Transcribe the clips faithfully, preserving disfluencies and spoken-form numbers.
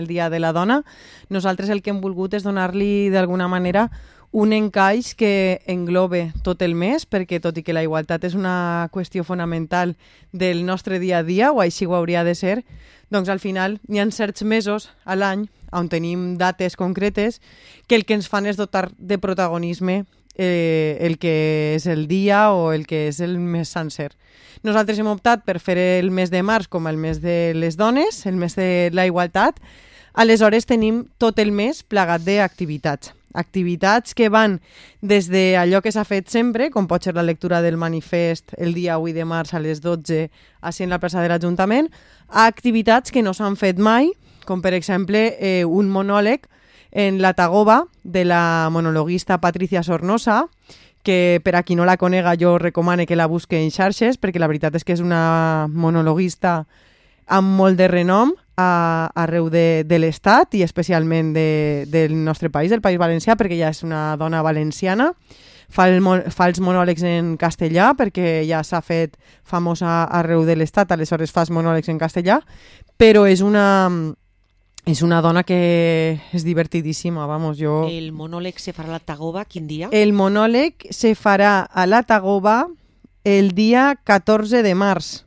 el Dia de la Dona, nosaltres el que hem volgut és donar-li d'alguna manera un encaix que englobe tot el mes, perquè tot i que la igualtat és una qüestió fonamental del nostre dia a dia, o així ho hauria de ser, doncs al final hi ha certs mesos a l'any on tenim dates concretes que el que ens fan és dotar de protagonisme eh, el que és el dia o el que és el mes sencer. Nosaltres hem optat per fer el mes de març com el mes de les dones, el mes de la igualtat. Aleshores tenim tot el mes plegat d'activitats. Activitats que van des d'allò que s'ha fet sempre, com pot ser la lectura del manifest el dia vuit de març a les dotze així en la plaça de l'Ajuntament, a activitats que no s'han fet mai, com per exemple eh, un monòleg en la Tagoba de la monologuista Patricia Sornosa, que per a qui no la conega jo recomano que la busque en xarxes, perquè la veritat és que és una monologuista amb molt de renom a, arreu de, de l'Estat i especialment de, del nostre país, del País Valencià, perquè ja és una dona valenciana. Fa, el, fa els monòlegs en castellà perquè ja s'ha fet famosa arreu de l'Estat, aleshores fa els monòlegs en castellà, però és una, és una dona que és divertidíssima, vamos, jo... El monòleg se farà a la Tagoba, quin dia? El monòleg se farà a la Tagoba el dia catorze de març.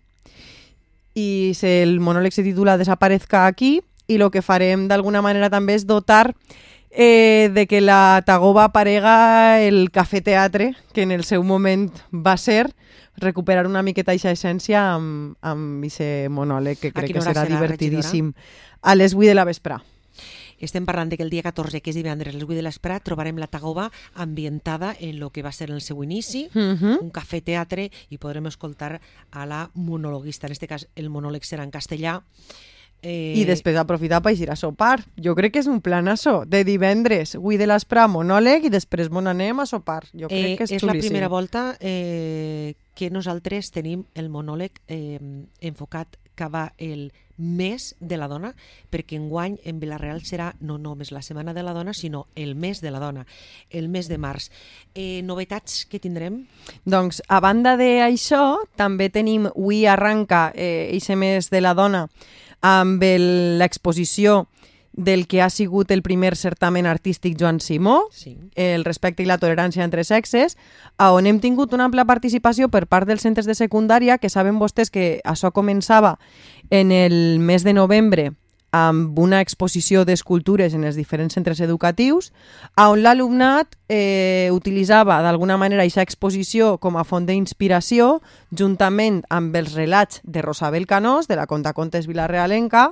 I el monòleg se titula Desaparezca aquí, i el que farem d'alguna manera també és dotar eh, de que la Tagoba aparega el cafè teatre, que en el seu moment va ser, recuperar una miqueta aquesta essència amb, amb aquest monòleg, que crec que serà, serà divertidíssim. Regidora? A les vuit de la vesprà. Estem parlant que el dia catorze, que és divendres, a les vuit de l'espera, trobarem la Tagoba ambientada en el que va ser el seu inici, uh-huh. un cafè teatre, i podrem escoltar a la monologuista. En aquest cas, el monòleg serà en castellà. Eh... I després aprofitar per ir a sopar. Jo crec que és un planasso. De divendres, vuit de l'espera, monòleg, i després bon anem a sopar. Jo crec eh, que és, és xulíssim. És la primera volta eh, que nosaltres tenim el monòleg eh, enfocat cap al mes de la dona, perquè enguany en Vila-real serà no només la Setmana de la Dona, sinó el mes de la dona, el mes de març. Eh, novetats que tindrem? Doncs, a banda d'això, també tenim, avui arranca eh, aquest mes de la dona amb l'exposició del que ha sigut el primer certamen artístic Joan Simó, sí. el respecte i la tolerància entre sexes, on hem tingut una ampla participació per part dels centres de secundària, que saben vostès que això començava en el mes de novembre amb una exposició d'escultures en els diferents centres educatius, on l'alumnat eh, utilitzava d'alguna manera aquesta exposició com a font d'inspiració, juntament amb els relats de Rosabel Canós, de la contacontes vilarealenca,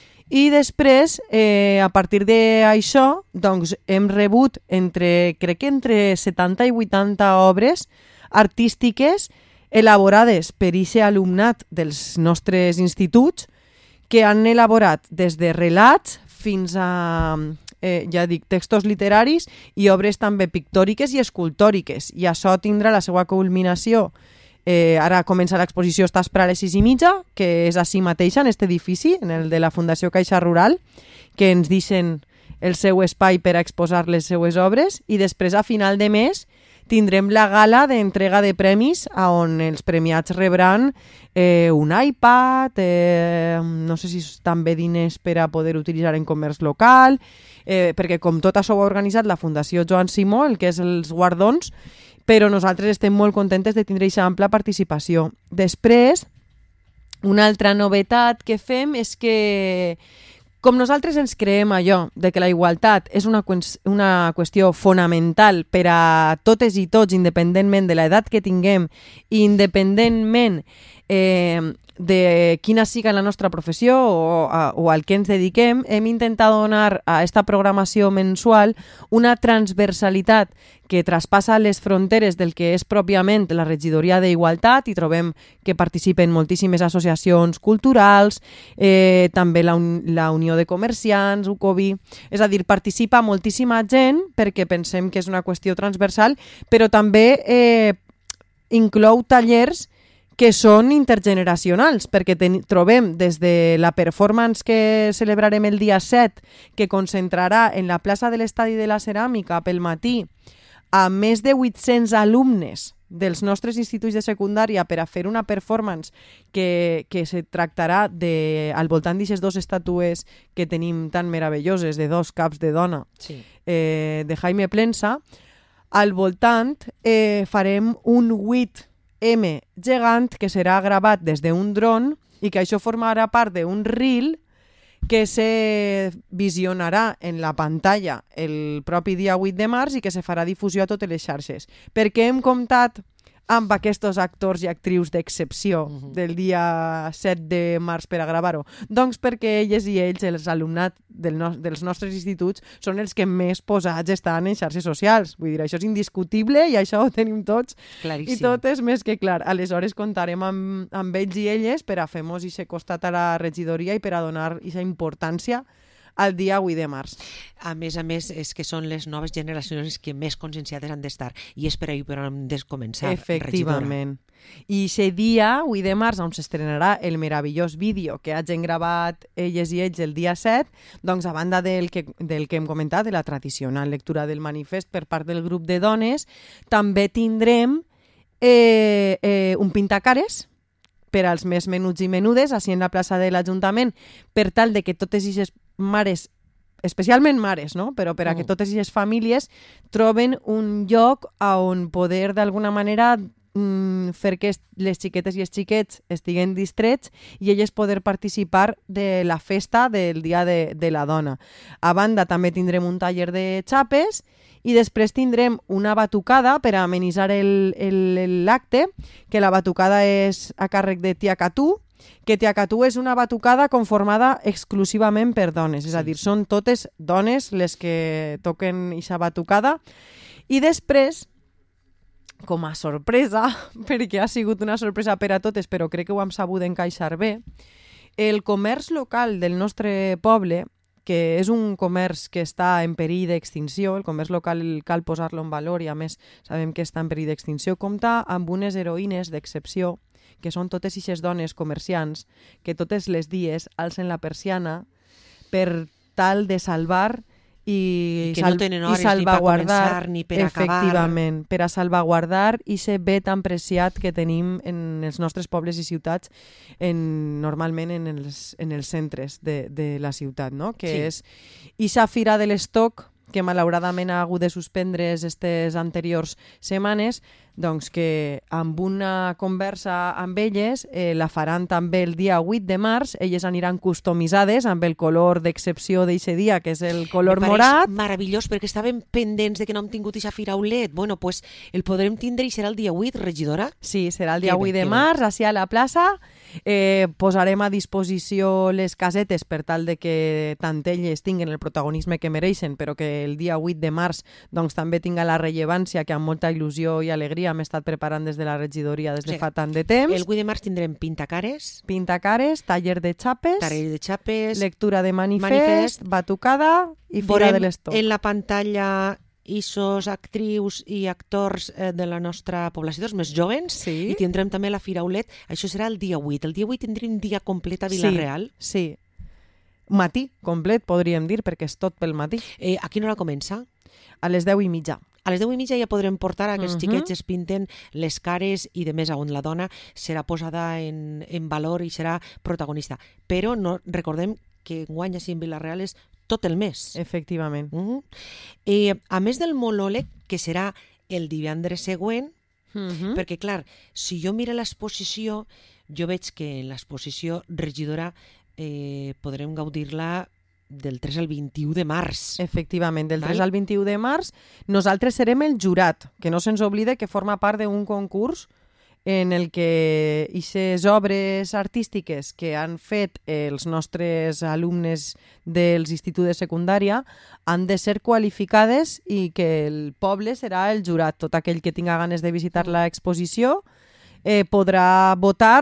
i després, eh, a partir d'això, doncs, hem rebut entre, crec que entre setanta i vuitanta obres artístiques elaborades per aquest alumnat dels nostres instituts, que han elaborat des de relats fins a, eh, ja dic, textos literaris i obres també pictòriques i escultòriques. I això tindrà la seva culminació. Eh, ara comença l'exposició Estàs per a les sis i mitja, que és així mateixa, en aquest edifici, en el de la Fundació Caixa Rural, que ens deixen el seu espai per a exposar les seues obres, i després, a final de mes, tindrem la gala d'entrega de premis on els premiats rebran eh, un iPad, eh, no sé si també diners per a poder utilitzar en comerç local, eh, perquè com tot això ho ha organitzat la Fundació Joan Simó, el que és els guardons, però nosaltres estem molt contentes de tindre aquesta ampla participació. Després, una altra novetat que fem és que, com nosaltres ens creem allò de que la igualtat és una, una qüestió fonamental per a totes i tots, independentment de l'edat que tinguem i independentment eh, de quina siga la nostra professió o, a, o al que ens dediquem, hem intentat donar a aquesta programació mensual una transversalitat que traspassa les fronteres del que és pròpiament la regidoria d'Igualtat, i trobem que participen moltíssimes associacions culturals, eh, també la, un, la Unió de Comerciants, U C O B I, és a dir, participa moltíssima gent perquè pensem que és una qüestió transversal, però també eh, inclou tallers que són intergeneracionals, perquè ten, trobem des de la performance que celebrarem el dia set, que concentrarà en la plaça de l'Estadi de la Ceràmica pel matí a més de vuit-cents alumnes dels nostres instituts de secundària per a fer una performance que, que se tractarà de, al voltant d'aquestes dues estàtues que tenim tan meravelloses, de dos caps de dona, Sí. eh, de Jaime Plensa. Al voltant eh, farem un vuit eme gegant que serà gravat des d'un dron i que això formarà part d'un reel que se visionarà en la pantalla el propi dia vuit de març i que se farà difusió a totes les xarxes. Perquè hem comptat amb aquests actors i actrius d'excepció Mhm. del dia set de març per a gravar-ho? Doncs perquè elles i ells, els alumnat del no dels nostres instituts, són els que més posats estan en xarxes socials. Vull dir, això és indiscutible i això ho tenim tots Claríssim. i tot és més que clar. Aleshores comptarem amb, amb ells i elles per a fer-nos aquest costat a la regidoria i per a donar aquesta importància al dia vuit de març. A més a més, és que són les noves generacions que més conscienciades han d'estar. I és per ahir per on hem de començar, Efectivament. I aquest dia, vuit de març, on s'estrenarà el meravellós vídeo que hagin gravat elles i ells el dia set, doncs a banda del que, del que hem comentat, de la tradicional lectura del manifest per part del grup de dones, també tindrem eh, eh, un pintacares per als més menuts i menudes, així en la plaça de l'Ajuntament, per tal de que totes aquestes mares, especialment mares, no? Però per a que Mm. totes aquestes famílies troben un lloc on poder d'alguna manera mm, fer que les xiquetes i els xiquets estiguen distrets i elles poder participar de la festa del Dia de, de la Dona. A banda, també tindrem un taller de xapes i després tindrem una batucada per a amenitzar el- el- el- l'acte, que la batucada és a càrrec de Tia Catú, que Tia Catú és una batucada conformada exclusivament per dones, és a Sí. dir, són totes dones les que toquen aquesta batucada. I després, com a sorpresa, perquè ha sigut una sorpresa per a totes, però crec que ho hem sabut encaixar bé, el comerç local del nostre poble, que és un comerç que està en perill d'extinció, el comerç local cal posar-lo en valor i a més sabem que està en perill d'extinció, compta amb unes heroïnes d'excepció, que són totes ixes dones comerciants que totes les dies alcen la persiana per tal de salvar i, I que no tenen hores i ni per salvaguardar, començar ni per acabar. efectivament, per a salvaguardar i ser bé tan preciat que tenim en els nostres pobles i ciutats, en, normalment en els, en els centres de, de la ciutat, no? Que Sí. és ixa fira de l'estoc que malauradament ha hagut de suspendre aquestes anteriors setmanes, doncs que amb una conversa amb elles eh, la faran també el dia vuit de març, elles aniran customitzades amb el color d'excepció d'aquest dia, que és el color Me pareix morat. meravellós, perquè estàvem pendents de que no hem tingut aquesta firaulet. Bueno, pues el podrem tindre i serà el dia vuit, regidora? Sí, serà el dia Que bé, vuit de que bé. març, així a la plaça. Eh, posarem a disposició les casetes per tal de que tant elles tinguen el protagonisme que mereixen, però que el dia vuit de març doncs, també tinga la rellevància que amb molta il·lusió i alegria hem estat preparant des de la regidoria des de O sigui, fa tant de temps. El vuit de març tindrem pintacares, Pintacares, taller de xapes, taller de xapes, lectura de manifest, manifest, batucada i fira veurem de l'estoc. en la pantalla isos actrius i actors eh, de la nostra població, dels més jovens, Sí. i tindrem també la firaulet. Això serà el dia vuit. El dia vuit tindrem dia complet a Vila-real. Sí, sí. Matí complet, podríem dir, perquè és tot pel matí. Eh, a quina hora comença? A les deu i mitja. A les deu i mitja ja podrem portar a que els Mhm. xiquets es pinten les cares i de més on la dona serà posada en, en valor i serà protagonista. Però no recordem que enguany així en Vila-real és tot el mes. Efectivament. Uh-huh. eh, a més del monòleg, que serà el divendres següent, Mhm. perquè clar, si jo miro l'exposició, jo veig que en l'exposició regidora eh, podrem gaudir-la del tres al vint-i-u de març. Efectivament, del Val. tres al vint-i-u de març nosaltres serem el jurat, que no se'ns oblide que forma part d'un concurs en el que aquestes obres artístiques que han fet els nostres alumnes dels instituts de secundària han de ser qualificades i que el poble serà el jurat. Tot aquell que tinga ganes de visitar l'exposició eh, podrà votar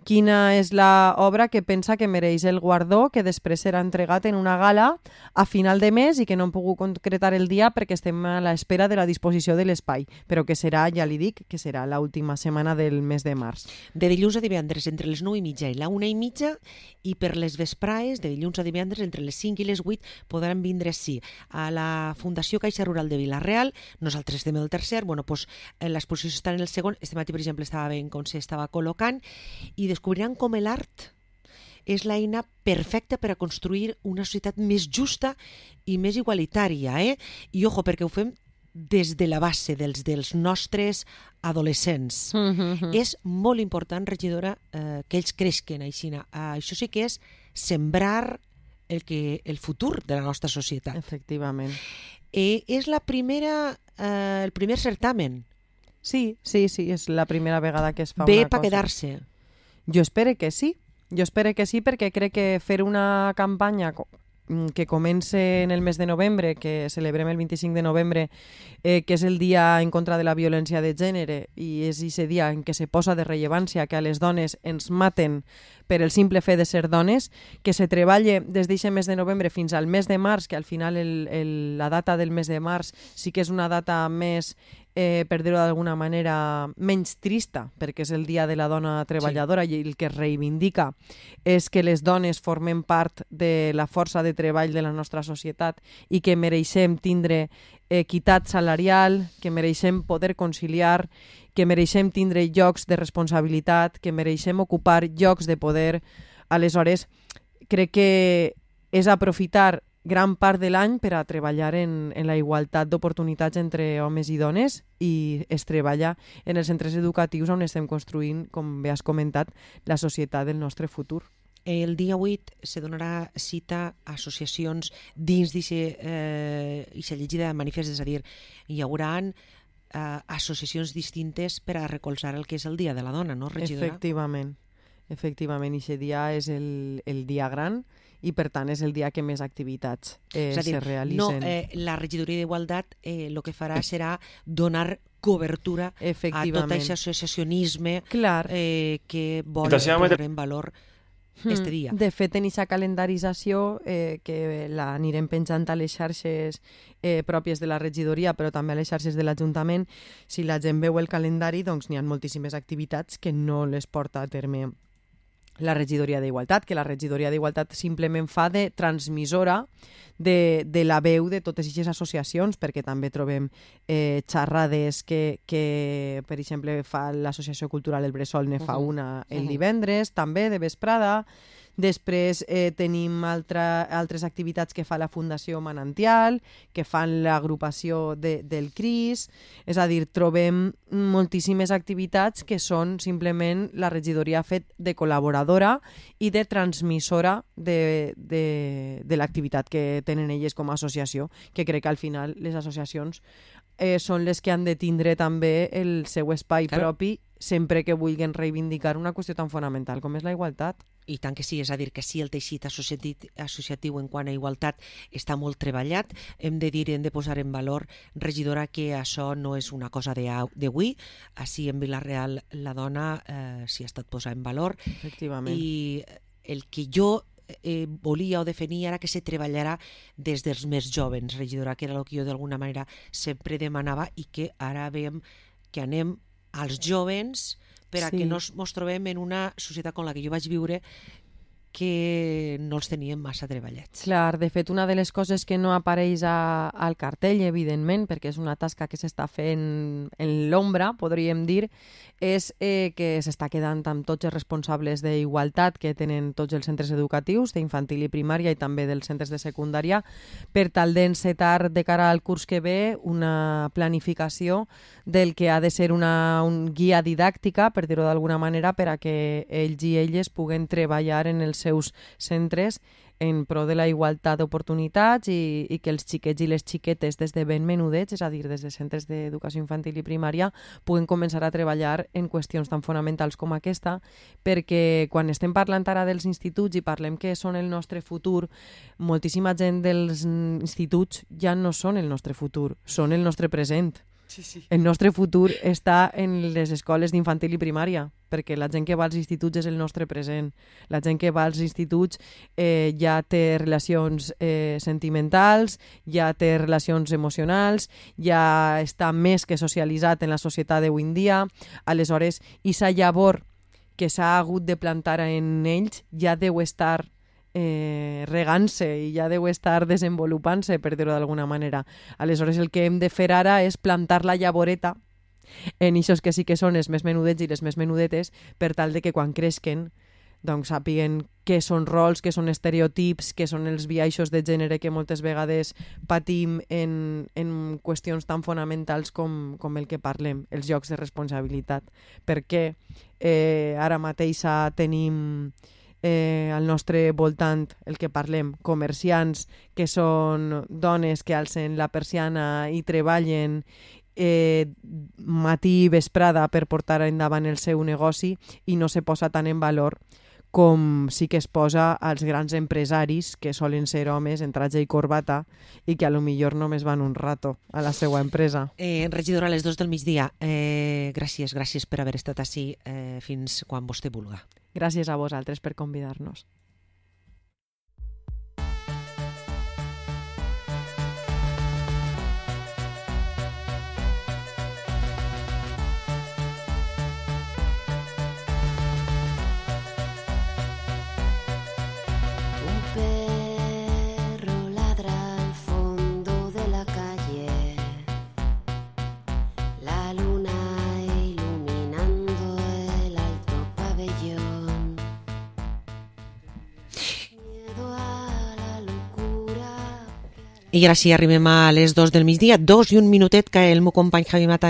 quina és l'obra que pensa que mereix el guardó, que després serà entregat en una gala a final de mes i que no hem pogut concretar el dia perquè estem a l'espera de la disposició de l'espai, però que serà, ja li dic, que serà l'última setmana del mes de març. De dilluns a divendres entre les nou i mitja i la una i mitja, i per les vesprades, de dilluns a divendres entre les cinc i les vuit, podran vindre, sí, a la Fundació Caixa Rural de Vila-real. Nosaltres estem en el tercer, bueno, doncs, l'exposició està en el segon. Este matí, per exemple, estava veient com s'estava col·locant i descobriran com l'art és l'eina perfecta per a construir una societat més justa i més igualitària, eh? I ojo, perquè ho fem des de la base dels, dels nostres adolescents. Mm-hmm. És molt important, regidora, eh, que ells creixen així. Eh, això sí que és sembrar el, que, el futur de la nostra societat. Efectivament. Eh, és la primera, eh, el primer certamen. Sí, sí, sí, és la primera vegada que es fa Ve una per cosa. quedar-se. Jo espero que sí. Jo espero que sí, perquè crec que fer una campanya co- que comença en el mes de novembre, que celebrem el vint-i-cinc de novembre, eh, que és el dia en contra de la violència de gènere, i és aquest dia en què se posa de rellevància que a les dones ens maten per el simple fet de ser dones, que se treballe des d'aquest mes de novembre fins al mes de març, que al final el, el, la data del mes de març sí que és una data més, eh, per dir-ho d'alguna manera, menys trista, perquè és el dia de la dona treballadora, sí. I el que es reivindica és que les dones formem part de la força de treball de la nostra societat i que mereixem tindre equitat salarial, que mereixem poder conciliar, que mereixem tindre llocs de responsabilitat, que mereixem ocupar llocs de poder. Aleshores, crec que és aprofitar gran part de l'any per a treballar en, en la igualtat d'oportunitats entre homes i dones, i es treballa en els centres educatius on estem construint, com bé has comentat, la societat del nostre futur. El dia vuit se donarà cita a associacions dins d'aquesta eh, llegida de manifest, és a dir, hi haurà eh, associacions distintes per a recolzar el que és el Dia de la Dona, no, regidora? Efectivament, efectivament, aquest dia és el, el dia gran i per tant és el dia que més activitats eh, és a dir, se realitzen. No, eh, la regidoria d'Igualtat el eh, que farà serà donar cobertura a tot aquest associacionisme eh, que vol posar en valor este dia. De fet, en aquesta calendarització, eh, que l'anirem penjant a les xarxes eh, pròpies de la regidoria, però també a les xarxes de l'Ajuntament, si la gent veu el calendari, doncs n'hi ha moltíssimes activitats que no les porta a terme la regidoria d'Igualtat, que la regidoria d'Igualtat simplement fa de transmissora de, de la veu de totes aquestes associacions, perquè també trobem eh, xerrades que, que, per exemple, fa l'Associació Cultural El Bressol, ne fa una el divendres, també, de vesprada. Després eh, tenim altra, altres activitats que fa la Fundació Manantial, que fan l'agrupació de, del CRIS. És a dir, trobem moltíssimes activitats que són simplement la regidoria fet de col·laboradora i de transmissora de, de, de l'activitat que tenen elles com a associació, que crec que al final les associacions eh, són les que han de tindre també el seu espai claro. propi sempre que vulguin reivindicar una qüestió tan fonamental com és la igualtat. I tant que sí, és a dir, que sí, el teixit associatiu, associatiu en quant a igualtat està molt treballat. Hem de dir, hem de posar en valor, regidora, que això no és una cosa d'avui. Així en Vila-real la dona eh, s'hi ha estat posant en valor. Efectivament. I el que jo eh, volia o definia era que se treballarà des dels més jovens, regidora, que era el que jo d'alguna manera sempre demanava i que ara veiem que anem als jovens per a sí. que no ens trobem en una societat com la que jo vaig viure que no els teníem massa treballats. Clar, de fet, una de les coses que no apareix a, al cartell, evidentment, perquè és una tasca que s'està fent en l'ombra, podríem dir, és eh, que s'està quedant amb tots els responsables d'igualtat que tenen tots els centres educatius, d'infantil i primària i també dels centres de secundària, per tal d'encetar de cara al curs que ve una planificació del que ha de ser una un guia didàctica, per dir-ho d'alguna manera, per a que ells i elles puguen treballar en els seus centres en pro de la igualtat d'oportunitats i, i que els xiquets i les xiquetes des de ben menudets, és a dir, des de centres d'educació infantil i primària, puguen començar a treballar en qüestions tan fonamentals com aquesta, perquè quan estem parlant ara dels instituts i parlem que són el nostre futur, moltíssima gent dels instituts ja no són el nostre futur, són el nostre present. Sí, sí. El nostre futur està en les escoles d'infantil i primària, perquè la gent que va als instituts és el nostre present. La gent que va als instituts eh, ja té relacions eh, sentimentals, ja té relacions emocionals, ja està més que socialitzat en la societat d'avui en dia. Aleshores, aquesta llavor que s'ha hagut de plantar en ells ja deu estar eh, regant-se i ja deu estar desenvolupant-se, per dir-ho d'alguna manera. Aleshores, el que hem de fer ara és plantar la llavoreta en ixos que sí que són els més menudets i les més menudetes, per tal de que quan creixen doncs sàpiguen què són rols, què són estereotips, què són els biaixos de gènere que moltes vegades patim en, en qüestions tan fonamentals com, com el que parlem, els jocs de responsabilitat. Perquè eh, ara mateix tenim eh, al nostre voltant el que parlem, comerciants que són dones que alcen la persiana i treballen eh, matí i vesprada per portar endavant el seu negoci i no se posa tant en valor com sí que es posa als grans empresaris que solen ser homes en tratge i corbata i que a lo millor només van un rato a la seva empresa. Eh, regidora, a les dos del migdia, eh, gràcies, gràcies per haver estat així eh, fins quan vostè vulga. Gràcies a vosaltres per convidar-nos. I ara sí, arribem a les dos del migdia, dos i un minutet que el meu company Javi Mata